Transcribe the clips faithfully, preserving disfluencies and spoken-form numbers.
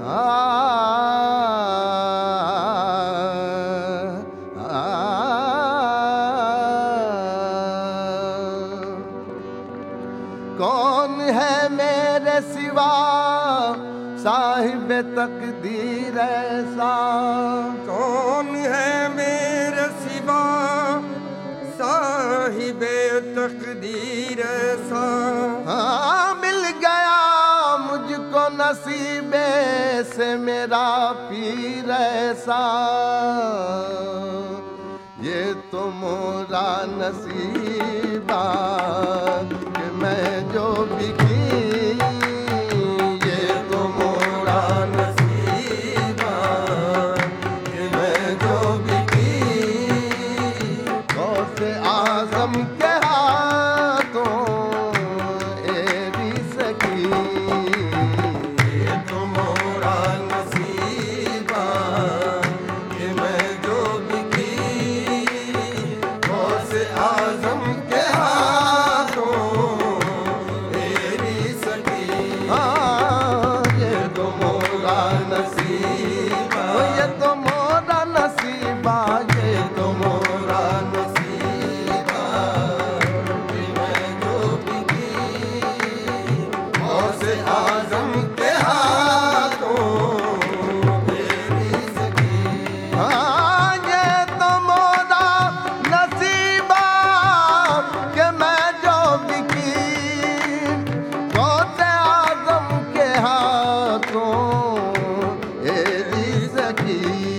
کون ہے میرے سوا صاحب تقدیر ایسا؟ کون ہے میرے سوا صاحب تقدیر ایسا؟ ہاں مل گیا مجھ کو نصیب سے میرا پیر ایسا، یہ تو میرا نصیبہ کہ میں جو بھی کی، یہ تو میرا نصیبہ کہ میں جو بھی کی، غوث اعظم کے ہاتھوں ایری سکی، یہ تو میرا نصیبہ کہ میں جو بھی کی، غوث اعظم کے ہاتھوں ایری سکی، ہاں یہ تو میرا نصیبہ، یہ تو میرا نصیبہ، یہ تو میرا نصیبہ کہ میں جو بھی کی، غوث اعظم کے ہاتھوں ایری سکی، ہاں یہ تو میرا نصیبہ کہ میں جو بھی کی، غوث اعظم کے ہاتھوں ایری سکی،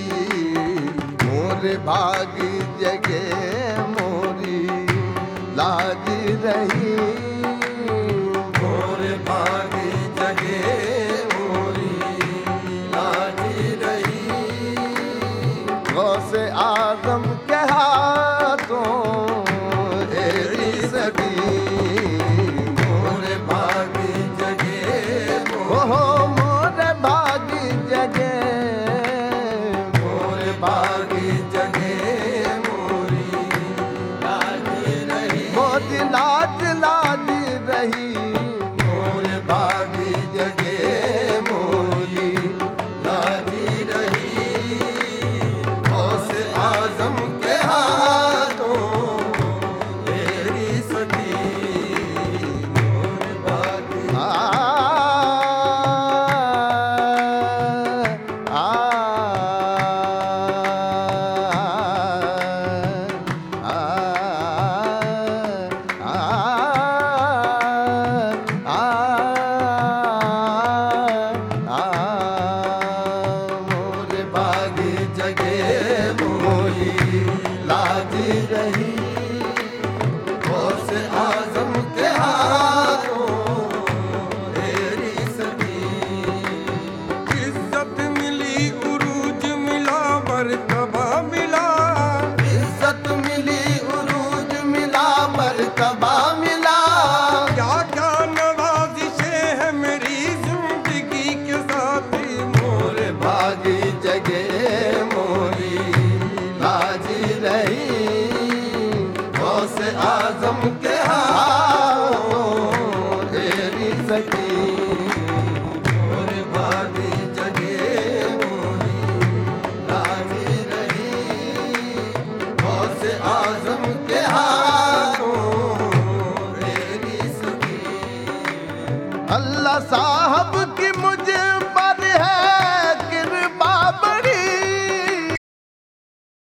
مور بھاگی جگہ موری لاج رہی، مور بھاگی جگہ موری لاج رہی، غوث اعظم کے ہاتھوں ایری سکی، مور بھاگی جگہ موری